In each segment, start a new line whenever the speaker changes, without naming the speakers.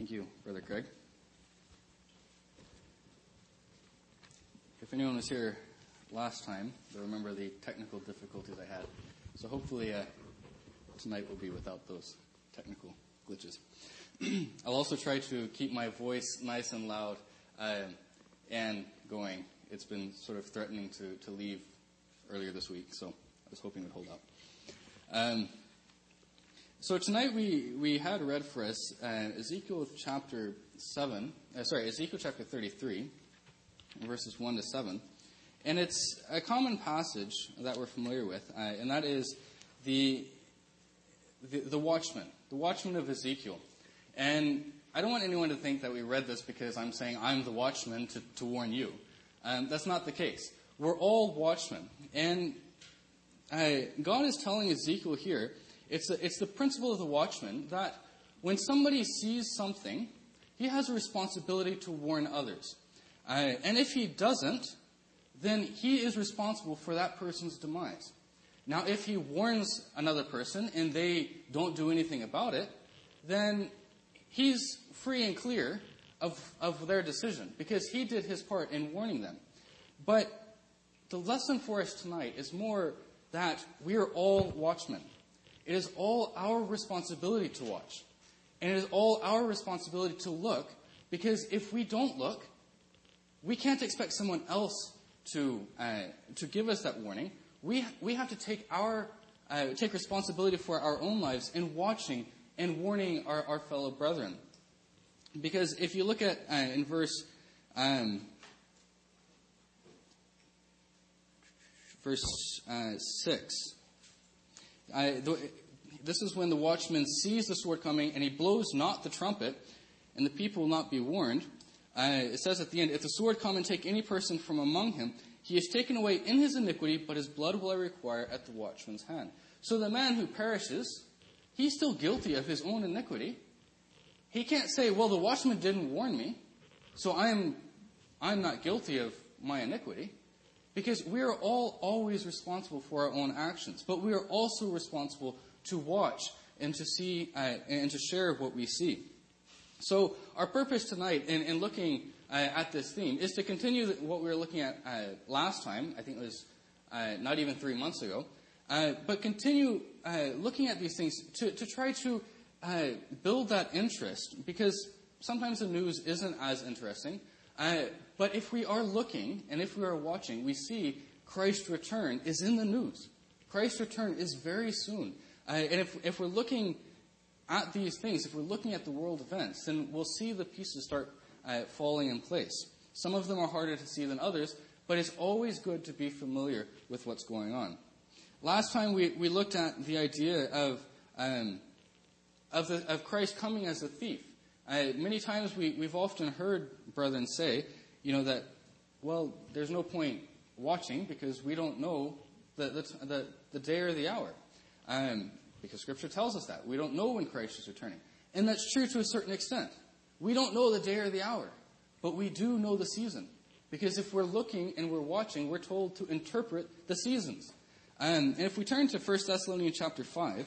Thank you, Brother Craig. If anyone was here last time, they'll remember the technical difficulties I had. So hopefully tonight will be without those technical glitches. I'll also try to keep my voice nice and loud and going. It's been sort of threatening to leave earlier this week, so I was hoping it would hold up. So tonight we had read for us Ezekiel chapter 33, verses 1 to 7. And it's a common passage that we're familiar with, and that is the watchman of Ezekiel. And I don't want anyone to think that we read this because I'm saying I'm the watchman to warn you. That's not the case. We're all watchmen. And God is telling Ezekiel here, it's the principle of the watchman that when somebody sees something, he has a responsibility to warn others. And if he doesn't, then he is responsible for that person's demise. Now, if he warns another person and they don't do anything about it, then he's free and clear of their decision because he did his part in warning them. But the lesson for us tonight is more that we are all watchmen. It is all our responsibility to watch. And it is all our responsibility to look, because if we don't look, we can't expect someone else to give us that warning. We have to take responsibility for our own lives in watching and warning our fellow brethren. Because if you look at in verse 6, this is when the watchman sees the sword coming and he blows not the trumpet, and the people will not be warned. It says at the end, if the sword come and take any person from among him, he is taken away in his iniquity, but his blood will I require at the watchman's hand. So the man who perishes, he's still guilty of his own iniquity. He can't say, well, the watchman didn't warn me, so I'm not guilty of my iniquity. Because we are all always responsible for our own actions, but we are also responsible to watch and to see and to share what we see. So our purpose tonight in looking at this theme is to continue what we were looking at last time. I think it was not even 3 months ago. But continue looking at these things to try to build that interest, because sometimes the news isn't as interesting. But if we are looking and if we are watching, we see Christ's return is in the news. Christ's return is very soon. And if we're looking at these things, if we're looking at the world events, then we'll see the pieces start falling in place. Some of them are harder to see than others, but it's always good to be familiar with what's going on. Last time we looked at the idea of Christ coming as a thief. Many times we've often heard brethren say, that, well, there's no point watching because we don't know the day or the hour. Because Scripture tells us that. We don't know when Christ is returning. And that's true to a certain extent. We don't know the day or the hour, but we do know the season. Because if we're looking and we're watching, we're told to interpret the seasons. And if we turn to 1 Thessalonians chapter 5,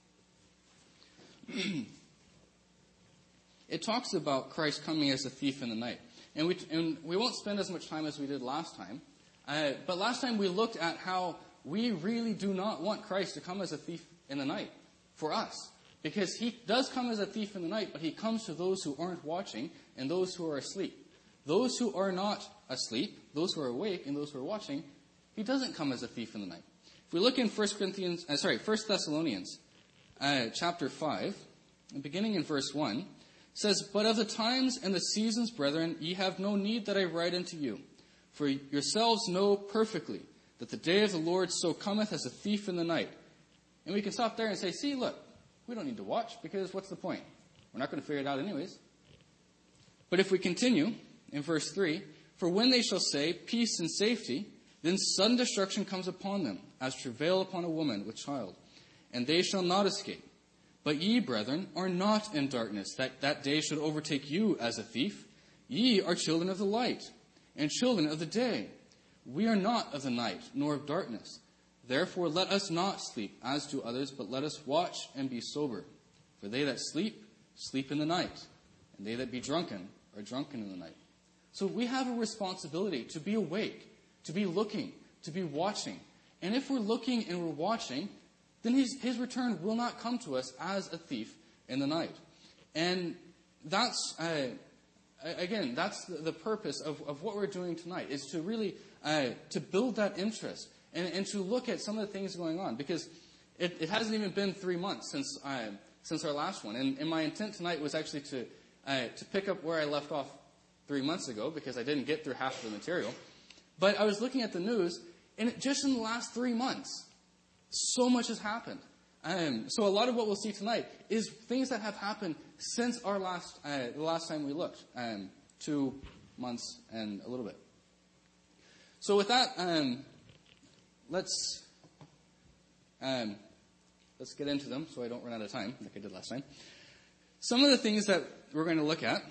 it talks about Christ coming as a thief in the night. And we won't spend as much time as we did last time. But last time we looked at how we really do not want Christ to come as a thief in the night for us. Because he does come as a thief in the night, but he comes to those who aren't watching and those who are asleep. Those who are not asleep, those who are awake and those who are watching, he doesn't come as a thief in the night. If we look in 1 Thessalonians chapter 5, beginning in verse 1, it says, but of the times and the seasons, brethren, ye have no need that I write unto you. For yourselves know perfectly that the day of the Lord so cometh as a thief in the night. And we can stop there and say, see, look, we don't need to watch, because what's the point? We're not going to figure it out anyways. But if we continue in verse 3, for when they shall say, peace and safety, then sudden destruction comes upon them, as travail upon a woman with child. And they shall not escape. But ye, brethren, are not in darkness, that day should overtake you as a thief. Ye are children of the light, and children of the day. We are not of the night, nor of darkness. Therefore let us not sleep, as do others, but let us watch and be sober. For they that sleep, sleep in the night. and they that be drunken are drunken in the night. So we have a responsibility to be awake, to be looking, to be watching. And if we're looking and we're watching, then his return will not come to us as a thief in the night. And that's, again, that's the purpose of what we're doing tonight, is to really to build that interest and to look at some of the things going on. Because it hasn't even been 3 months since our last one. And my intent tonight was actually to pick up where I left off 3 months ago, because I didn't get through half of the material. But I was looking at the news, and just in the last 3 months, so much has happened. So a lot of what we'll see tonight is things that have happened since the last time we looked, 2 months and a little bit. So with that, let's get into them so I don't run out of time like I did last time. Some of the things that we're going to look at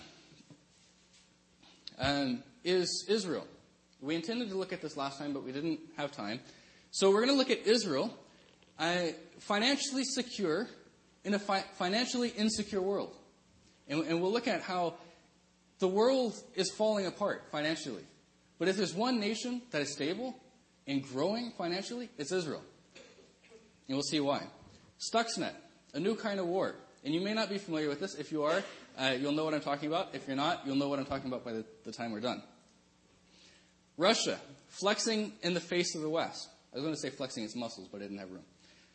is Israel. We intended to look at this last time, but we didn't have time. So we're going to look at Israel, financially secure in a financially insecure world. And we'll look at how the world is falling apart financially. But if there's one nation that is stable and growing financially, it's Israel. And we'll see why. Stuxnet, a new kind of war. And you may not be familiar with this. If you are, you'll know what I'm talking about. If you're not, you'll know what I'm talking about by the time we're done. Russia, flexing in the face of the West. I was going to say flexing its muscles, but I didn't have room.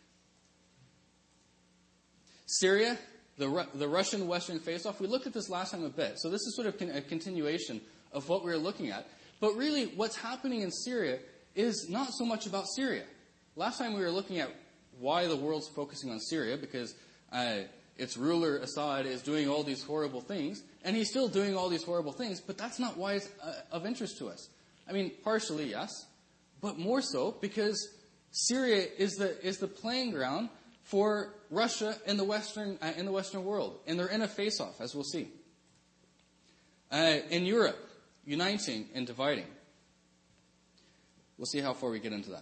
Syria, the Russian-Western face-off. We looked at this last time a bit. So this is sort of a continuation of what we were looking at. But really, what's happening in Syria is not so much about Syria. Last time we were looking at why the world's focusing on Syria, because its ruler, Assad, is doing all these horrible things, and he's still doing all these horrible things, but that's not why it's of interest to us. I mean, partially, yes, but more so because Syria is the playing ground for Russia in the Western world, and they're in a face-off, as we'll see. In Europe, uniting and dividing. We'll see how far we get into that.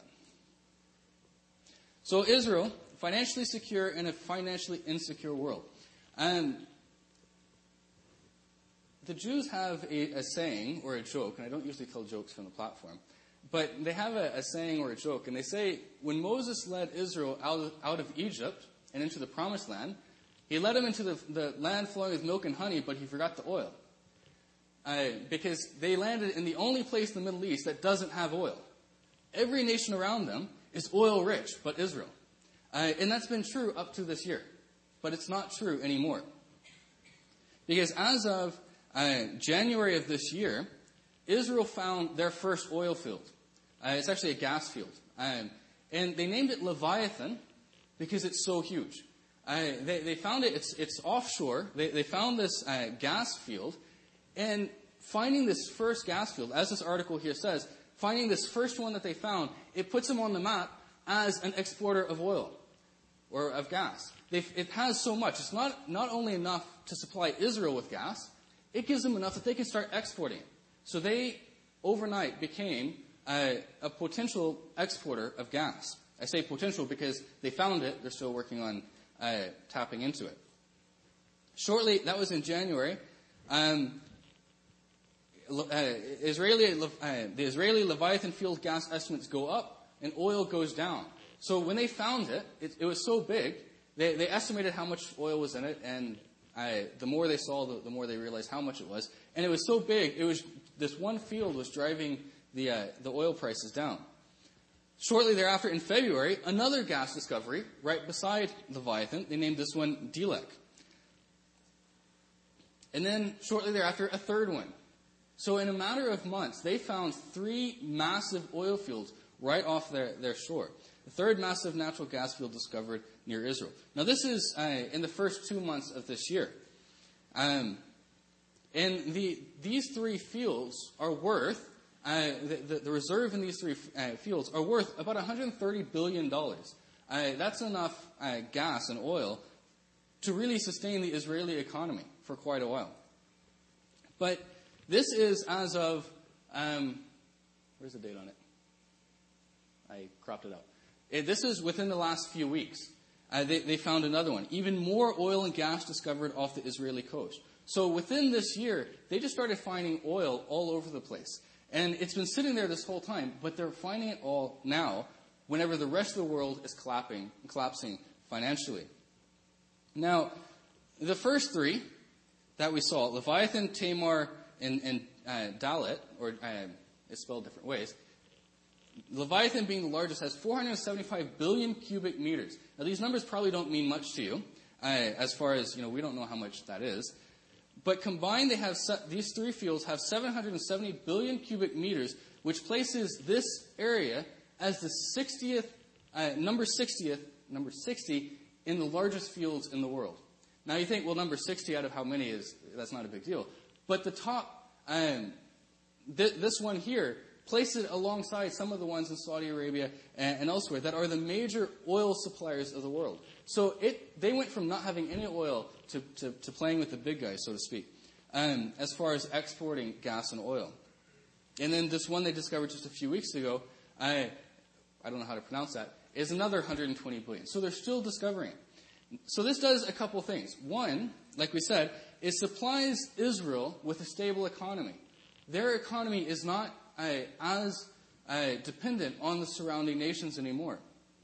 So Israel, financially secure in a financially insecure world. And the Jews have a saying or a joke, and I don't usually tell jokes from the platform, but they have a saying or a joke, and they say, when Moses led Israel out of Egypt and into the promised land, he led them into the land flowing with milk and honey, but he forgot the oil. Because they landed in the only place in the Middle East that doesn't have oil. Every nation around them is oil rich, but Israel. And that's been true up to this year. But it's not true anymore. Because as of January of this year, Israel found their first oil field. It's actually a gas field. And they named it Leviathan because it's so huge. They found it, it's offshore. They found this gas field. And finding this first gas field, as this article here says, finding this first one that they found, it puts them on the map as an exporter of oil or of gas. It has so much. It's not only enough to supply Israel with gas, it gives them enough that they can start exporting it. So they, overnight, became a potential exporter of gas. I say potential because they found it. They're still working on tapping into it. Shortly, that was in January, the Israeli Leviathan field gas estimates go up and oil goes down. So when they found it was so big, they estimated how much oil was in it, and the more they saw, the more they realized how much it was. And it was so big, this one field was driving the oil prices down. Shortly thereafter, in February, another gas discovery right beside Leviathan. They named this one Delek. And then shortly thereafter, a third one. So in a matter of months, they found 3 massive oil fields right off their shore. The third massive natural gas field discovered near Israel. Now this is in the first 2 months of this year. And these 3 fields are worth, the reserve in these 3 fields are worth about $130 billion. That's enough gas and oil to really sustain the Israeli economy for quite a while. But this is as of, where's the date on it? I cropped it out. This is within the last few weeks. They found another one. Even more oil and gas discovered off the Israeli coast. So within this year, they just started finding oil all over the place. And it's been sitting there this whole time, but they're finding it all now whenever the rest of the world is collapsing financially. Now, the first three that we saw, Leviathan, Tamar, and Dalet, or it's spelled different ways. Leviathan being the largest has 475 billion cubic meters. Now, these numbers probably don't mean much to you, as far as, we don't know how much that is. But combined, these three fields have 770 billion cubic meters, which places this area as the number 60 in the largest fields in the world. Now you think, well, number 60 out of how many that's not a big deal. But the top, this one here, place it alongside some of the ones in Saudi Arabia and elsewhere that are the major oil suppliers of the world. So they went from not having any oil to playing with the big guys, so to speak, as far as exporting gas and oil. And then this one they discovered just a few weeks ago, I don't know how to pronounce that, is another 120 billion. So they're still discovering it. So this does a couple things. One, like we said, it supplies Israel with a stable economy. Their economy is not as dependent on the surrounding nations anymore.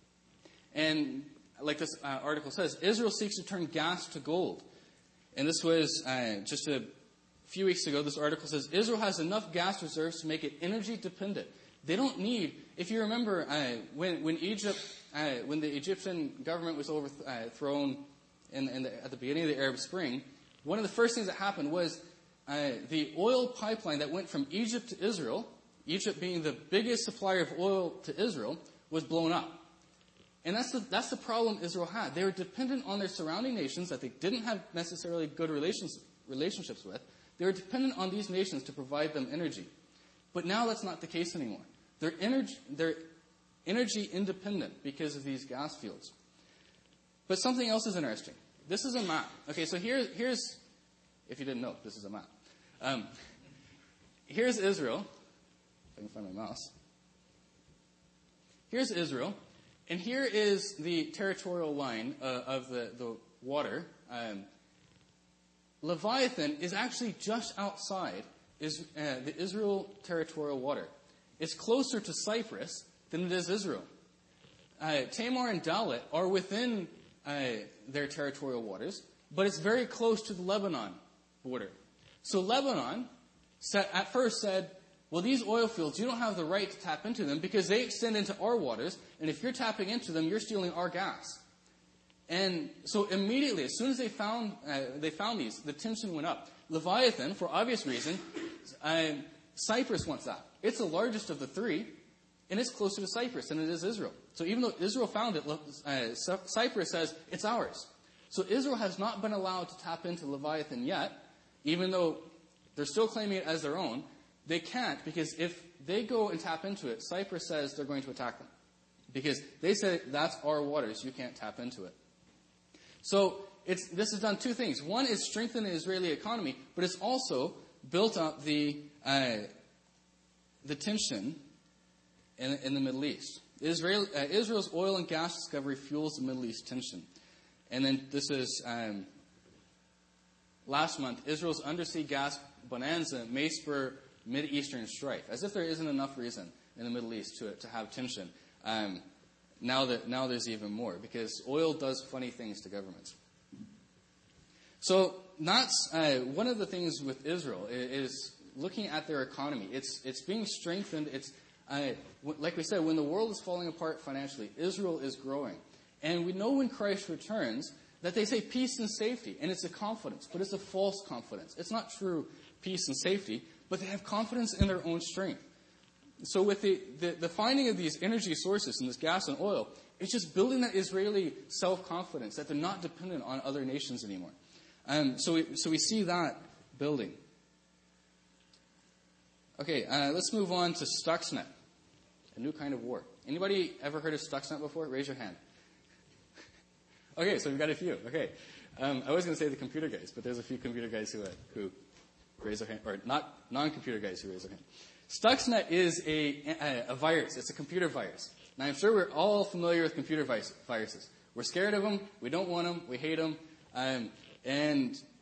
And like this article says, Israel seeks to turn gas to gold. And this was just a few weeks ago. This article says Israel has enough gas reserves to make it energy dependent. They don't need, if you remember, when the Egyptian government was overthrown at the beginning of the Arab Spring, one of the first things that happened was the oil pipeline that went from Egypt to Israel, Egypt being the biggest supplier of oil to Israel, was blown up. And that's the problem Israel had. They were dependent on their surrounding nations that they didn't have necessarily good relationships with. They were dependent on these nations to provide them energy. But now that's not the case anymore. They're energy independent because of these gas fields. But something else is interesting. This is a map. Okay, so here's, if you didn't know, this is a map. Here's Israel. If I can find my mouse. Here's Israel. And here is the territorial line of the water. Leviathan is actually just outside the Israel territorial water. It's closer to Cyprus than it is Israel. Tamar and Dalet are within their territorial waters, but it's very close to the Lebanon border. So Lebanon at first said, well, these oil fields, you don't have the right to tap into them because they extend into our waters, and if you're tapping into them, you're stealing our gas. And so immediately, as soon as they found these, the tension went up. Leviathan, for obvious reason, Cyprus wants that. It's the largest of the three, and it's closer to Cyprus than it is Israel. So even though Israel found it, Cyprus says, it's ours. So Israel has not been allowed to tap into Leviathan yet, even though they're still claiming it as their own. They can't, because if they go and tap into it, Cyprus says they're going to attack them. Because they said, that's our waters, you can't tap into it. So this has done two things. One is strengthen the Israeli economy, but it's also built up the tension in the Middle East. Israel's oil and gas discovery fuels the Middle East tension. And then this is, last month, Israel's undersea gas bonanza may spur Mid-Eastern strife, as if there isn't enough reason in the Middle East to have tension. Now there's even more, because oil does funny things to governments. So that's one of the things with Israel is looking at their economy. It's being strengthened. It's like we said, when the world is falling apart financially, Israel is growing. And we know when Christ returns that they say peace and safety, and it's a confidence, but it's a false confidence. It's not true peace and safety, but they have confidence in their own strength. So with the finding of these energy sources and this gas and oil, it's just building that Israeli self-confidence that they're not dependent on other nations anymore. So we see that building. Okay, let's move on to Stuxnet, a new kind of war. Anybody ever heard of Stuxnet before? Raise your hand. Okay, so we've got a few. Okay, I was going to say the computer guys, but there's a few computer guys who raise their hand, or not non-computer guys who raise their hand. Stuxnet is a virus. It's a computer virus. Now, I'm sure we're all familiar with computer viruses. We're scared of them. We don't want them. We hate them. And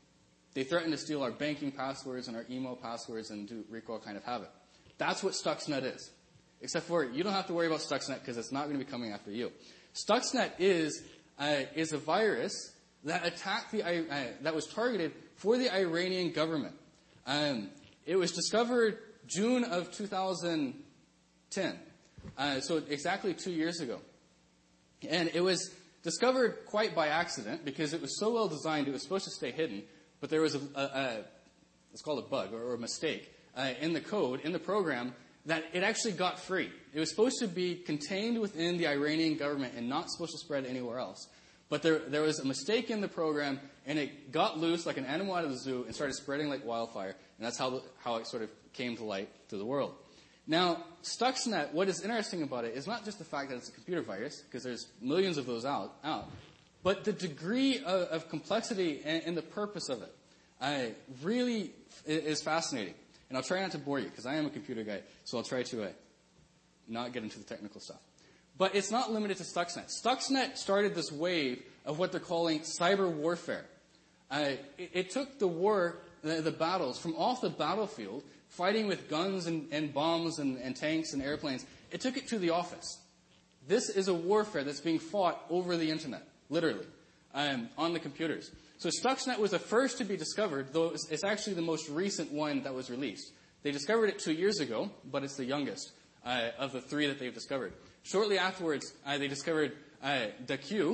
They threaten to steal our banking passwords and our email passwords and wreak all kind of havoc. That's what Stuxnet is. Except for you don't have to worry about Stuxnet because it's not going to be coming after you. Stuxnet is a virus that attacked that was targeted for the Iranian government. It was discovered June of 2010, so exactly 2 years ago. And it was discovered quite by accident because it was so well designed it was supposed to stay hidden, but there was it's called a bug or a mistake in the code, in the program, that it actually got free. It was supposed to be contained within the Iranian government and not supposed to spread anywhere else. But there was a mistake in the program, and it got loose like an animal out of the zoo and started spreading like wildfire, and that's how it sort of came to light to the world. Now, Stuxnet, what is interesting about it is not just the fact that it's a computer virus, because there's millions of those out, but the degree of complexity and the purpose of it really is fascinating. And I'll try not to bore you, because I am a computer guy, so I'll try to not get into the technical stuff. But it's not limited to Stuxnet. Stuxnet started this wave of what they're calling cyber warfare. It took the battles from off the battlefield, fighting with guns and bombs and tanks and airplanes. It took it to the office. This is a warfare that's being fought over the internet, literally, on the computers. So Stuxnet was the first to be discovered, though it's actually the most recent one that was released. They discovered it 2 years ago, but it's the youngest of the three that they've discovered. Shortly afterwards, they discovered DQ.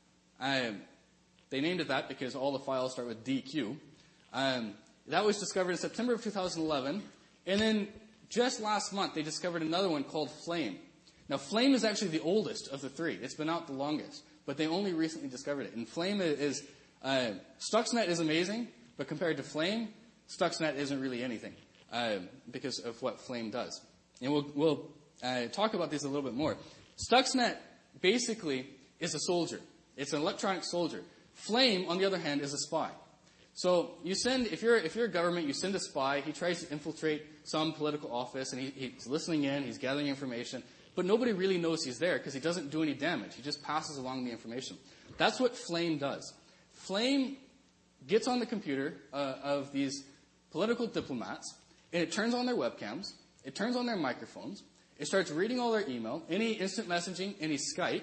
They named it that because all the files start with DQ. That was discovered in September of 2011. And then just last month, they discovered another one called Flame. Now, Flame is actually the oldest of the three. It's been out the longest, but they only recently discovered it. And Flame is Stuxnet is amazing, but compared to Flame, Stuxnet isn't really anything because of what Flame does. And we'll talk about these a little bit more. Stuxnet basically is a soldier. It's an electronic soldier. Flame, on the other hand, is a spy. So if you're a government, you send a spy. He tries to infiltrate some political office, and he's listening in, he's gathering information, but nobody really knows he's there because he doesn't do any damage. He just passes along the information. That's what Flame does. Flame gets on the computer of these political diplomats, and it turns on their webcams, it turns on their microphones, it starts reading all their email, any instant messaging, any Skype.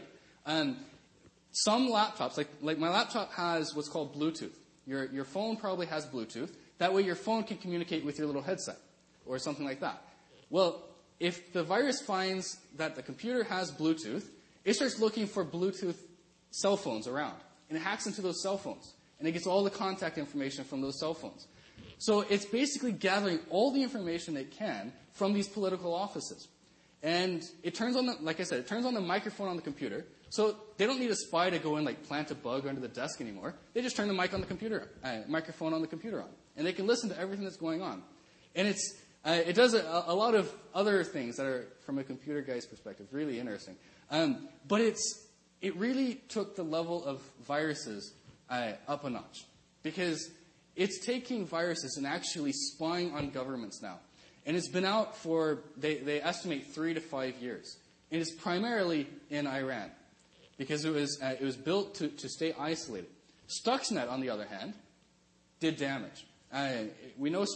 Some laptops, like my laptop has what's called Bluetooth. Your phone probably has Bluetooth. That way your phone can communicate with your little headset or something like that. Well, if the virus finds that the computer has Bluetooth, it starts looking for Bluetooth cell phones around. And it hacks into those cell phones. And it gets all the contact information from those cell phones. So it's basically gathering all the information it can from these political offices. And it turns on it turns on the microphone on the computer. So they don't need a spy to go and plant a bug under the desk anymore. They just turn the microphone on the computer on. And they can listen to everything that's going on. And it does a lot of other things that are, from a computer guy's perspective, really interesting. But it really took the level of viruses up a notch. Because it's taking viruses and actually spying on governments now. And it's been out for, they estimate, 3 to 5 years. And it's primarily in Iran. Because it was built to stay isolated. Stuxnet, on the other hand, did damage. We know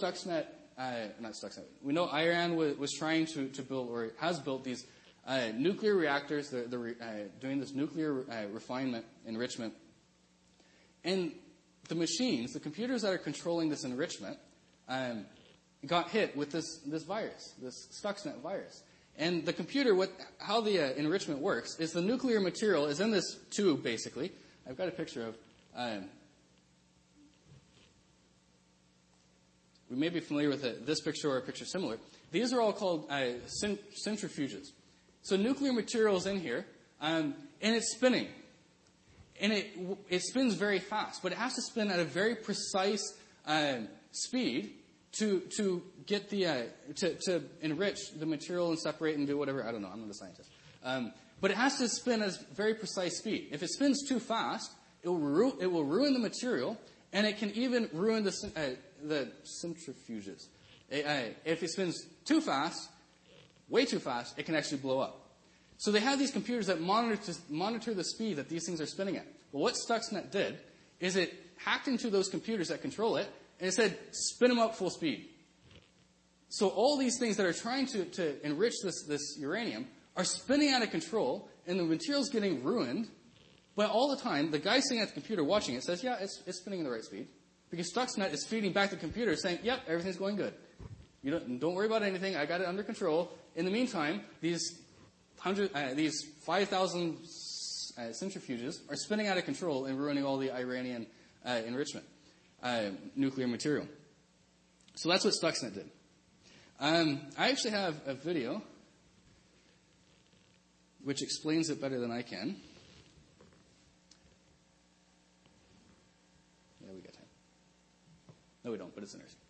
we know Iran was trying to build, or has built, these nuclear reactors. They're doing this nuclear refinement, enrichment. And the machines, the computers that are controlling this enrichment, got hit with this virus, this Stuxnet virus. And the computer, how the enrichment works is the nuclear material is in this tube, basically. I've got a picture of. We may be familiar with this picture or a picture similar. These are all called centrifuges. So nuclear material is in here, and it's spinning. And it spins very fast, but it has to spin at a very precise speed to get to enrich the material and separate and do whatever. I don't know. I'm not a scientist. But it has to spin at a very precise speed. If it spins too fast, it will ruin the material, and it can even ruin the centrifuges. If it spins too fast, way too fast, it can actually blow up. So they have these computers that monitor the speed that these things are spinning at. But what Stuxnet did is it hacked into those computers that control it, and it said, spin them up full speed. So all these things that are trying to enrich this uranium are spinning out of control, and the material's getting ruined. But all the time, the guy sitting at the computer watching it says, yeah, it's spinning in the right speed. Because Stuxnet is feeding back the computer saying, yep, everything's going good. You don't worry about anything. I got it under control. In the meantime, these 5,000 centrifuges are spinning out of control and ruining all the Iranian enrichment, nuclear material. So that's what Stuxnet did. I actually have a video which explains it better than I can. Yeah, we got time. No, we don't, but it's interesting.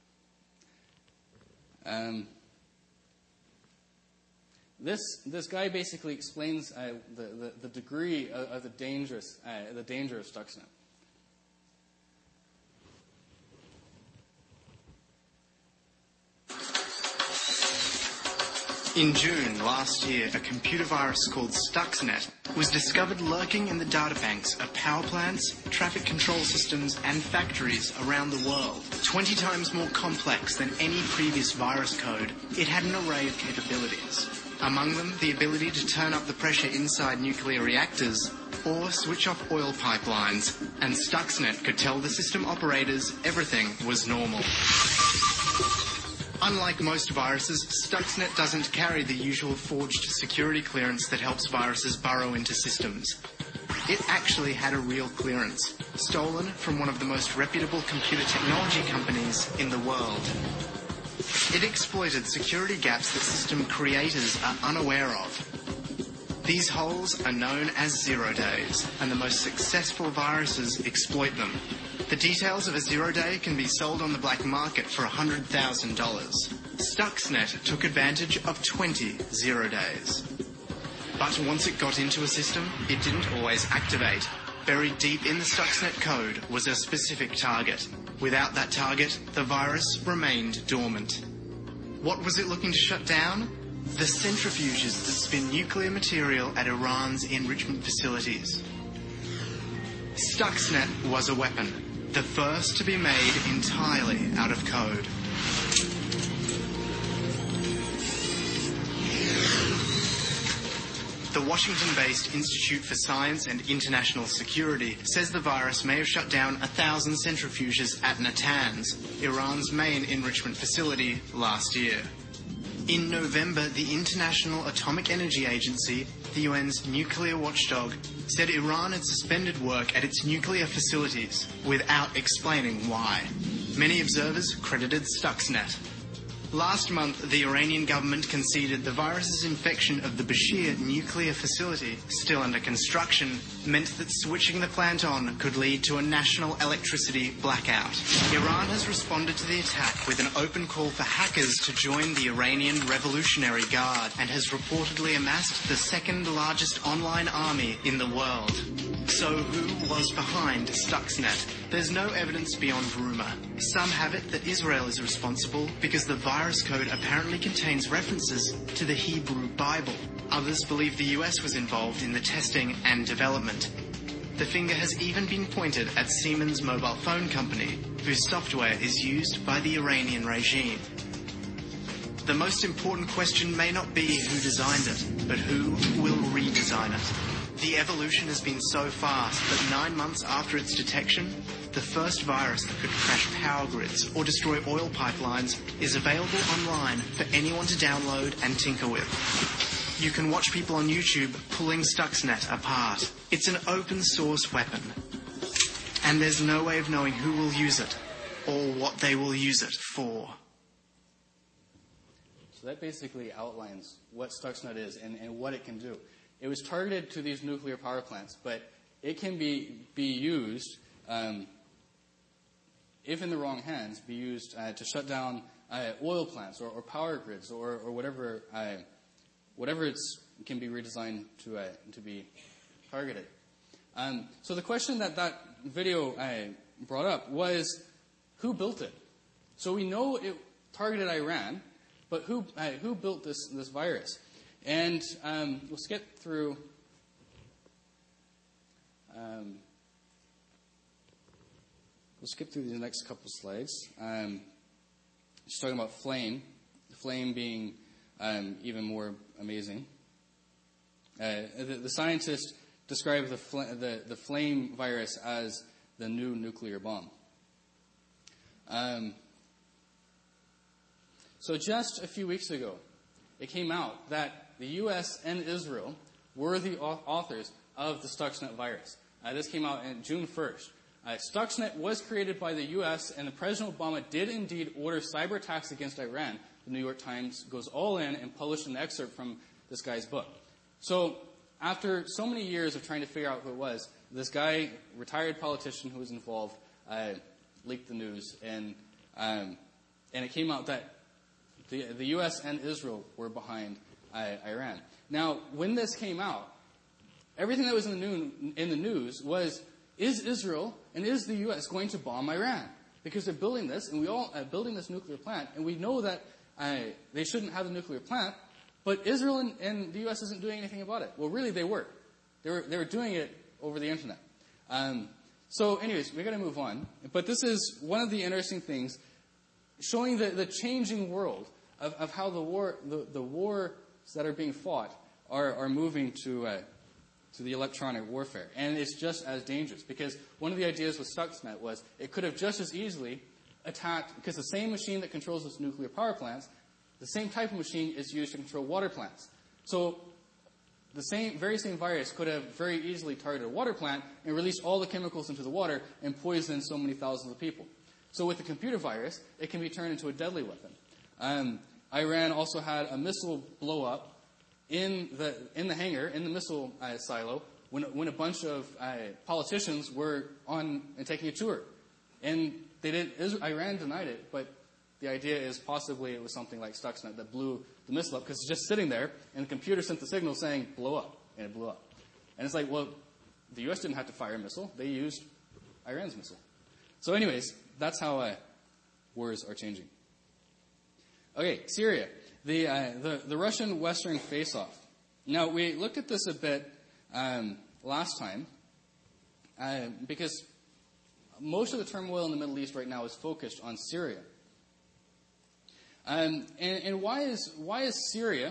This guy basically explains the degree of the danger of Stuxnet.
In June last year, a computer virus called Stuxnet was discovered lurking in the databanks of power plants, traffic control systems, and factories around the world. 20 times more complex than any previous virus code, it had an array of capabilities. Among them, the ability to turn up the pressure inside nuclear reactors or switch off oil pipelines, and Stuxnet could tell the system operators everything was normal. Unlike most viruses, Stuxnet doesn't carry the usual forged security clearance that helps viruses burrow into systems. It actually had a real clearance, stolen from one of the most reputable computer technology companies in the world. It exploited security gaps that system creators are unaware of. These holes are known as 0 days, and the most successful viruses exploit them. The details of a 0 day can be sold on the black market for $100,000. Stuxnet took advantage of 20 0 days. But once it got into a system, it didn't always activate. Buried deep in the Stuxnet code was a specific target. Without that target, the virus remained dormant. What was it looking to shut down? The centrifuges that spin nuclear material at Iran's enrichment facilities. Stuxnet was a weapon. The first to be made entirely out of code. The Washington-based Institute for Science and International Security says the virus may have shut down 1,000 centrifuges at Natanz, Iran's main enrichment facility, last year. In November, the International Atomic Energy Agency, the UN's nuclear watchdog, said Iran had suspended work at its nuclear facilities without explaining why. Many observers credited Stuxnet. Last month, the Iranian government conceded the virus's infection of the Bashir nuclear facility, still under construction, meant that switching the plant on could lead to a national electricity blackout. Iran has responded to the attack with an open call for hackers to join the Iranian Revolutionary Guard and has reportedly amassed the second largest online army in the world. So who was behind Stuxnet? There's no evidence beyond rumour. Some have it that Israel is responsible because the virus code apparently contains references to the Hebrew Bible. Others believe the US was involved in the testing and development. The finger has even been pointed at Siemens mobile phone company, whose software is used by the Iranian regime. The most important question may not be who designed it, but who will redesign it. The evolution has been so fast that 9 months after its detection, the first virus that could crash power grids or destroy oil pipelines is available online for anyone to download and tinker with. You can watch people on YouTube pulling Stuxnet apart. It's an open source weapon. And there's no way of knowing who will use it or what they will use it for.
So that basically outlines what Stuxnet is and what it can do. It was targeted to these nuclear power plants, but it can be used, if in the wrong hands, be used to shut down oil plants or power grids or whatever can be redesigned to be targeted. So the question that video brought up was, who built it? So we know it targeted Iran, but who built this virus? And we'll skip through we'll skip through the next couple slides. Just talking about flame. The flame being even more amazing. The scientists describe the flame virus as the new nuclear bomb. So just a few weeks ago, it came out that the U.S. and Israel were the authors of the Stuxnet virus. This came out on June 1st. Stuxnet was created by the U.S., and President Obama did indeed order cyber attacks against Iran. The New York Times goes all in and published an excerpt from this guy's book. So after so many years of trying to figure out who it was, this guy, retired politician who was involved, leaked the news, and it came out that the U.S. and Israel were behind Iran. Now, when this came out, everything that was in the news was, is Israel and is the U.S. going to bomb Iran? Because they're building this, and we all are building this nuclear plant, and we know that they shouldn't have the nuclear plant, but Israel and the U.S. isn't doing anything about it. Well, really, they were. They were doing it over the internet. So, anyways, we're going to move on. But this is one of the interesting things, showing the changing world of how the wars that are being fought are moving to the electronic warfare. And it's just as dangerous, because one of the ideas with Stuxnet was it could have just as easily attacked, because the same machine that controls those nuclear power plants, the same type of machine is used to control water plants. So the very same virus could have very easily targeted a water plant and released all the chemicals into the water and poisoned so many thousands of people. So with the computer virus, it can be turned into a deadly weapon. Iran also had a missile blow up in the hangar, in the missile silo, when a bunch of politicians were on and taking a tour. And Iran denied it, but the idea is possibly it was something like Stuxnet that blew the missile up, because it's just sitting there, and the computer sent the signal saying, blow up, and it blew up. And it's like, well, the U.S. didn't have to fire a missile. They used Iran's missile. So anyways, that's how wars are changing. Okay, Syria, the Russian-Western face-off. Now, we looked at this a bit last time, because most of the turmoil in the Middle East right now is focused on Syria. And why is Syria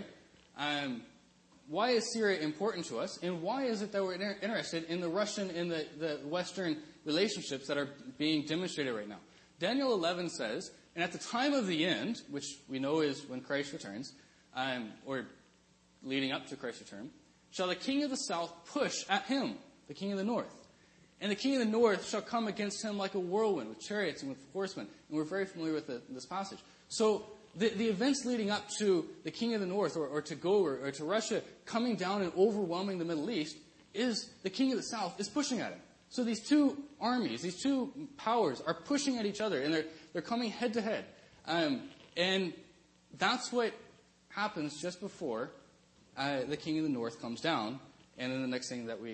important to us, and why is it that we're interested in the Russian and the Western relationships that are being demonstrated right now? Daniel 11 says, and at the time of the end, which we know is when Christ returns, or leading up to Christ's return, shall the king of the south push at him, the king of the north. And the king of the north shall come against him like a whirlwind, with chariots and with horsemen. And we're very familiar with this passage. So the events leading up to the king of the north, or to Gog, or to Russia coming down and overwhelming the Middle East, is the king of the south is pushing at him. So these two armies, these two powers are pushing at each other, and they're coming head to head. And that's what happens just before the king of the north comes down. And then the next thing that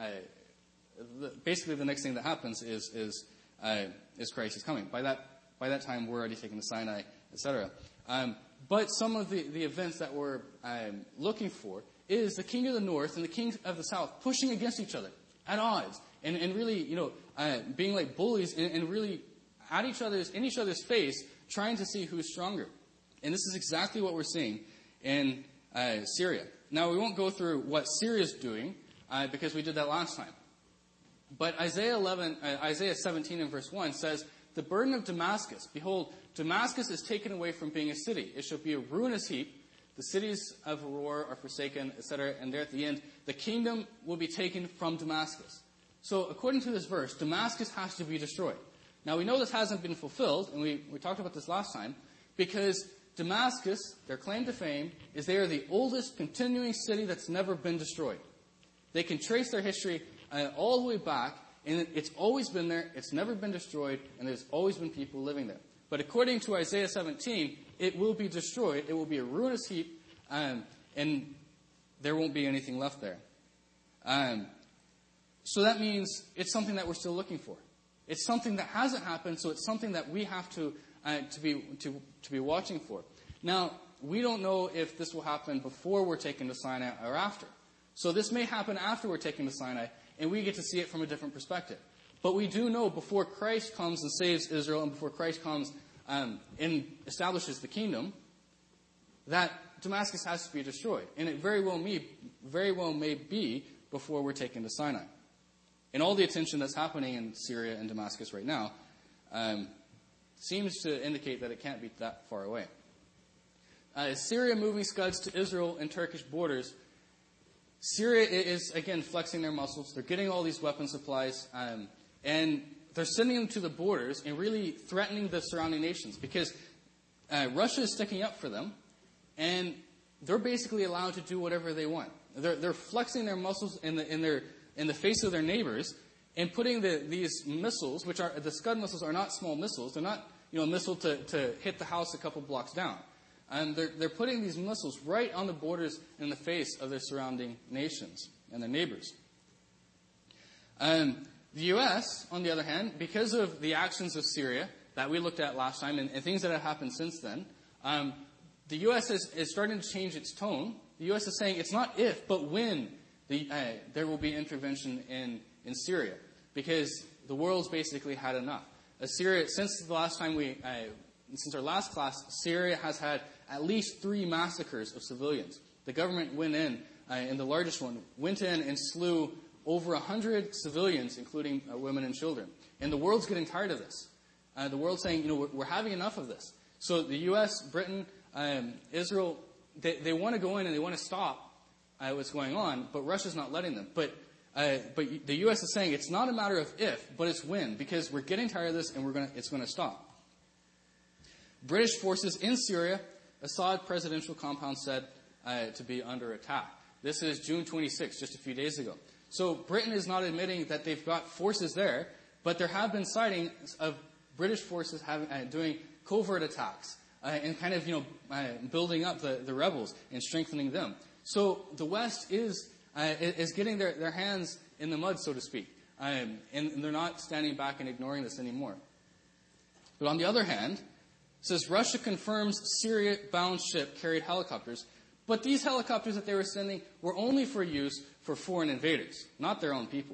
basically the next thing that happens is Christ is coming. By that time, we're already taking the Sinai, etc. But some of the events that we're looking for is the king of the north and the king of the south pushing against each other at odds, and really, being like bullies, and really in each other's face, trying to see who's stronger. And this is exactly what we're seeing in Syria. Now, we won't go through what Syria's doing, because we did that last time. But Isaiah 17 and verse 1 says, the burden of Damascus, behold, Damascus is taken away from being a city. It shall be a ruinous heap. The cities of Aurora are forsaken, etc. And there at the end, the kingdom will be taken from Damascus. So according to this verse, Damascus has to be destroyed. Now, we know this hasn't been fulfilled, and we talked about this last time, because Damascus, their claim to fame, is they are the oldest continuing city that's never been destroyed. They can trace their history all the way back, and it's always been there, it's never been destroyed, and there's always been people living there. But according to Isaiah 17, it will be destroyed, it will be a ruinous heap, and there won't be anything left there. So that means it's something that we're still looking for. It's something that hasn't happened, so it's something that we have to be watching for. Now, we don't know if this will happen before we're taken to Sinai or after. So this may happen after we're taken to Sinai, and we get to see it from a different perspective. But we do know before Christ comes and saves Israel, and before Christ comes and establishes the kingdom, that Damascus has to be destroyed. And it very well may be before we're taken to Sinai. And all the attention that's happening in Syria and Damascus right now seems to indicate that it can't be that far away. Syria moving scuds to Israel and Turkish borders. Syria is, again, flexing their muscles. They're getting all these weapon supplies, and they're sending them to the borders and really threatening the surrounding nations because Russia is sticking up for them, and they're basically allowed to do whatever they want. They're flexing their muscles in the face of their neighbors and putting these missiles, which are the Scud missiles, are not small missiles. They're not a missile to hit the house a couple blocks down. And they're putting these missiles right on the borders in the face of their surrounding nations and their neighbors. The U.S., on the other hand, because of the actions of Syria that we looked at last time and things that have happened since then, the U.S. is starting to change its tone. The U.S. is saying it's not if, but when there will be intervention in Syria, because the world's basically had enough. Syria, since the last time since our last class, Syria has had at least 3 massacres of civilians. The government went in, and the largest one, went in and slew over 100 civilians, including women and children. And the world's getting tired of this. The world's saying, we're having enough of this. So the U.S., Britain, Israel, they want to go in and they want to stop what's going on, but Russia's not letting them. But the U.S. is saying it's not a matter of if, but it's when, because we're getting tired of this and it's going to stop. British forces in Syria, Assad presidential compound said to be under attack. This is June 26, just a few days ago. So Britain is not admitting that they've got forces there, but there have been sightings of British forces doing covert attacks and kind of building up the rebels and strengthening them. So the West is getting their hands in the mud, so to speak, and they're not standing back and ignoring this anymore. But on the other hand, it says Russia confirms Syria-bound ship carried helicopters, but these helicopters that they were sending were only for use for foreign invaders, not their own people.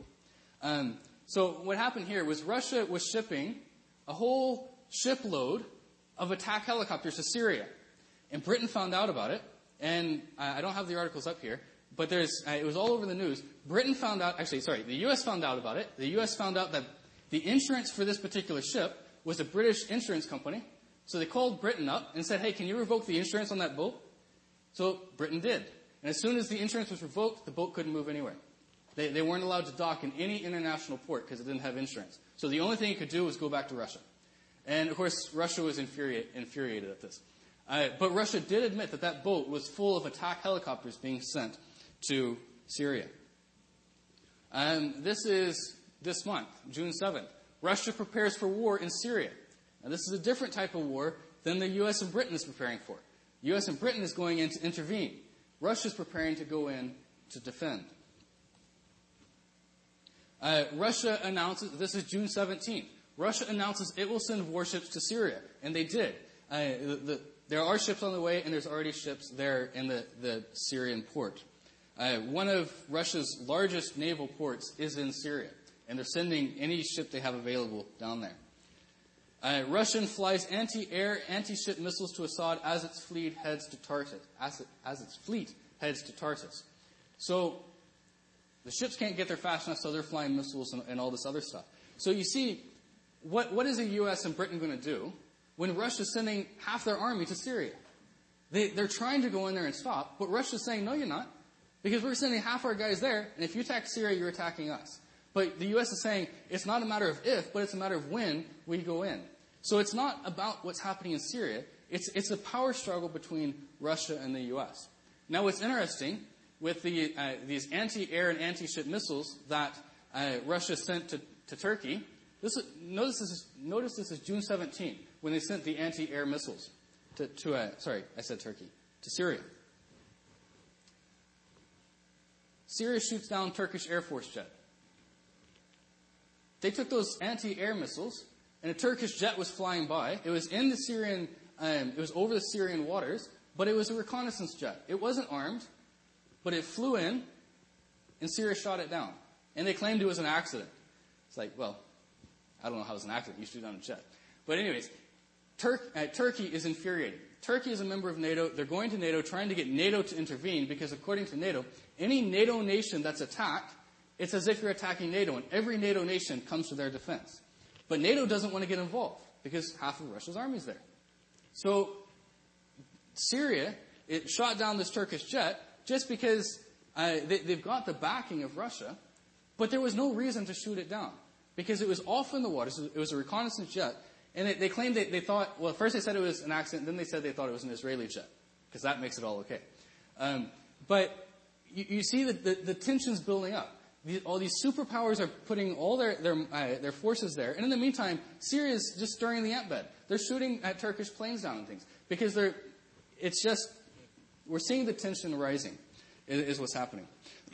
So what happened here was Russia was shipping a whole shipload of attack helicopters to Syria, and Britain found out about it. And I don't have the articles up here, but it was all over the news. The U.S. found out about it. The U.S. found out that the insurance for this particular ship was a British insurance company. So they called Britain up and said, hey, can you revoke the insurance on that boat? So Britain did. And as soon as the insurance was revoked, the boat couldn't move anywhere. They weren't allowed to dock in any international port because it didn't have insurance. So the only thing it could do was go back to Russia. And, of course, Russia was infuriated at this. But Russia did admit that boat was full of attack helicopters being sent to Syria. This is this month, June 7th. Russia prepares for war in Syria. Now, this is a different type of war than the U.S. and Britain is preparing for. The U.S. and Britain is going in to intervene. Russia is preparing to go in to defend. Russia announces, this is June 17th, Russia announces it will send warships to Syria, and they did. There are ships on the way, and there's already ships there in the Syrian port. One of Russia's largest naval ports is in Syria, and they're sending any ship they have available down there. Russia flies anti-air, anti-ship missiles to Assad as its fleet heads to Tartus. So the ships can't get there fast enough, so they're flying missiles and all this other stuff. So you see, what is the U.S. and Britain going to do when Russia's sending half their army to Syria? They're trying to go in there and stop, but Russia's saying, no, you're not, because we're sending half our guys there, and if you attack Syria, you're attacking us. But the U.S. is saying it's not a matter of if, but it's a matter of when we go in. So it's not about what's happening in Syria. It's a power struggle between Russia and the U.S. Now, what's interesting with these anti-air and anti-ship missiles that Russia sent to Turkey, notice this is June 17th when they sent the anti-air missiles to Syria. Syria shoots down Turkish Air Force jet. They took those anti-air missiles, and a Turkish jet was flying by. It was in the Syrian, it was over the Syrian waters, but it was a reconnaissance jet. It wasn't armed, but it flew in, and Syria shot it down. And they claimed it was an accident. It's like, well, I don't know how it was an accident. You shoot down a jet. But anyways, Turkey is infuriated. Turkey is a member of NATO. They're going to NATO, trying to get NATO to intervene, because according to NATO, any NATO nation that's attacked, it's as if you're attacking NATO, and every NATO nation comes to their defense. But NATO doesn't want to get involved, because half of Russia's army is there. So Syria, it shot down this Turkish jet just because they've got the backing of Russia, but there was no reason to shoot it down, because it was off in the water. So it was a reconnaissance jet, and they claimed they thought, well, first they said it was an accident, then they said they thought it was an Israeli jet, because that makes it all okay. But you see the tensions building up. All these superpowers are putting all their forces there, and in the meantime, Syria is just stirring the ant bed. They're shooting at Turkish planes down and things, because we're seeing the tension rising, is what's happening.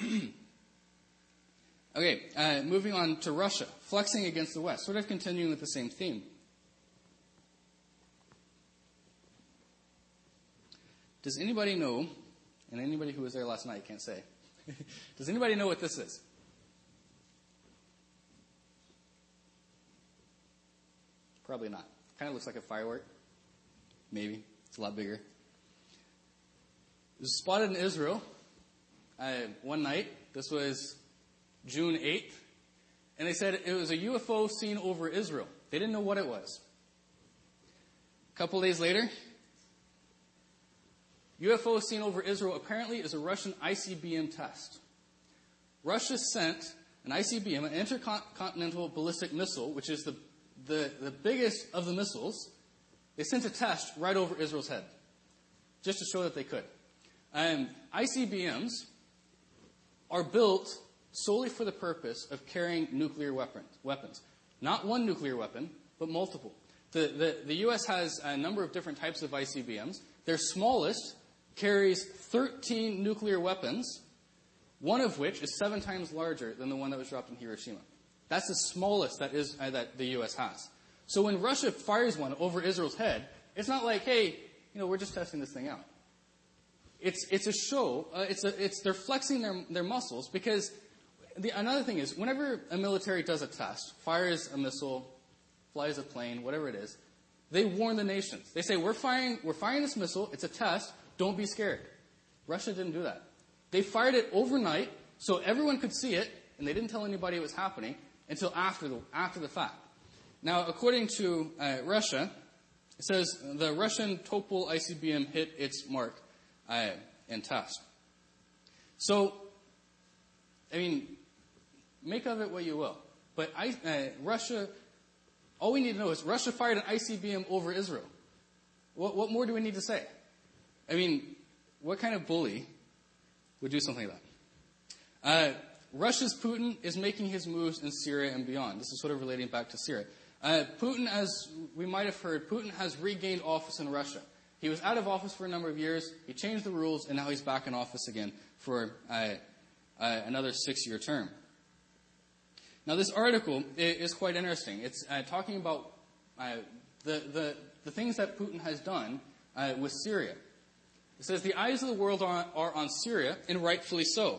Okay, moving on to Russia, flexing against the West, sort of continuing with the same theme. Does anybody know, and anybody who was there last night can't say, does anybody know what this is? Probably not. Kind of looks like a firework. Maybe. It's a lot bigger. It was spotted in Israel one night. This was June 8th. And they said it was a UFO seen over Israel. They didn't know what it was. A couple days later, UFO seen over Israel apparently is a Russian ICBM test. Russia sent an ICBM, an intercontinental ballistic missile, which is the biggest of the missiles. They sent a test right over Israel's head, just to show that they could. ICBMs are built solely for the purpose of carrying nuclear weapons. Not one nuclear weapon, but multiple. The U.S. has a number of different types of ICBMs. Their smallest carries 13 nuclear weapons, one of which is 7 times larger than the one that was dropped in Hiroshima. That's the smallest that the U.S. has. So when Russia fires one over Israel's head, it's not like, hey, we're just testing this thing out. It's a show. They're flexing their muscles, because another thing is, whenever a military does a test, fires a missile, flies a plane, whatever it is, they warn the nations. They say, we're firing this missile. It's a test. Don't be scared. Russia didn't do that. They fired it overnight so everyone could see it, and they didn't tell anybody it was happening until after the fact. Now, according to Russia, it says the Russian Topol ICBM hit its mark in test. So, make of it what you will. But Russia, all we need to know is Russia fired an ICBM over Israel. What more do we need to say? What kind of bully would do something like that? Russia's Putin is making his moves in Syria and beyond. This is sort of relating back to Syria. Putin, as we might have heard, Putin has regained office in Russia. He was out of office for a number of years. He changed the rules, and now he's back in office again for another 6-year term. Now, this article is quite interesting. It's talking about the things that Putin has done with Syria. It says, the eyes of the world are on Syria, and rightfully so.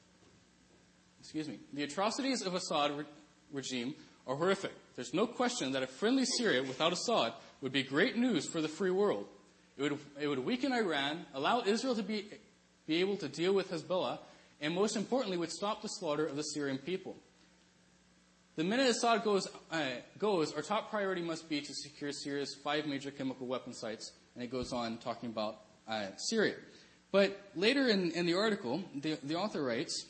The atrocities of Assad regime are horrific. There's no question that a friendly Syria without Assad would be great news for the free world. It would weaken Iran, allow Israel to be able to deal with Hezbollah, and most importantly, would stop the slaughter of the Syrian people. The minute Assad goes, our top priority must be to secure Syria's 5 major chemical weapon sites. And it goes on talking about Syria. But later in the article, the author writes,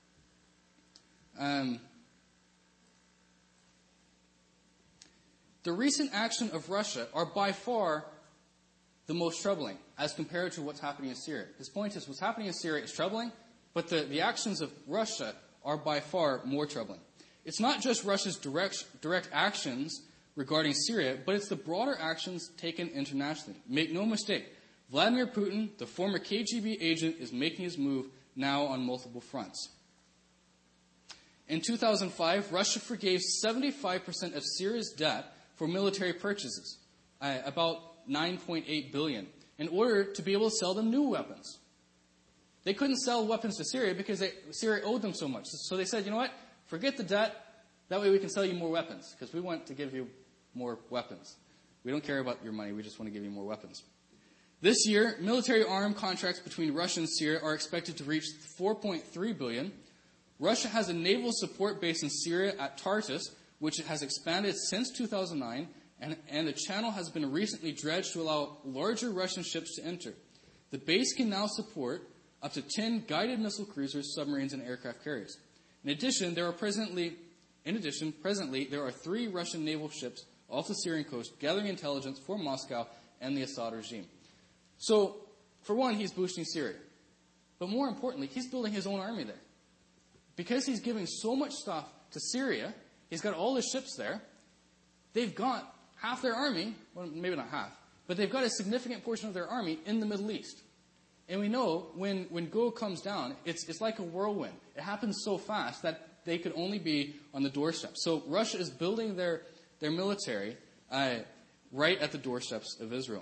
the recent action of Russia are by far the most troubling as compared to what's happening in Syria. His point is, what's happening in Syria is troubling, but the actions of Russia are by far more troubling. It's not just Russia's direct actions regarding Syria, but it's the broader actions taken internationally. Make no mistake, Vladimir Putin, the former KGB agent, is making his move now on multiple fronts. In 2005, Russia forgave 75% of Syria's debt for military purchases, about $9.8 billion, in order to be able to sell them new weapons. They couldn't sell weapons to Syria because Syria owed them so much. So they said, you know what? Forget the debt. That way we can sell you more weapons, because we want to give you more weapons. We don't care about your money, we just want to give you more weapons. This year, military arm contracts between Russia and Syria are expected to reach $4.3 billion. Russia has a naval support base in Syria at Tartus, which has expanded since 2009, and the channel has been recently dredged to allow larger Russian ships to enter. The base can now support up to 10 guided missile cruisers, submarines, and aircraft carriers. In addition, presently there are 3 Russian naval ships off the Syrian coast gathering intelligence for Moscow and the Assad regime. So, for one, he's boosting Syria. But more importantly, he's building his own army there. Because he's giving so much stuff to Syria, he's got all his ships there. They've got half their army, well, maybe not half, but they've got a significant portion of their army in the Middle East. And we know when Gog comes down, it's like a whirlwind. It happens so fast that they could only be on the doorstep. So Russia is building their military right at the doorsteps of Israel.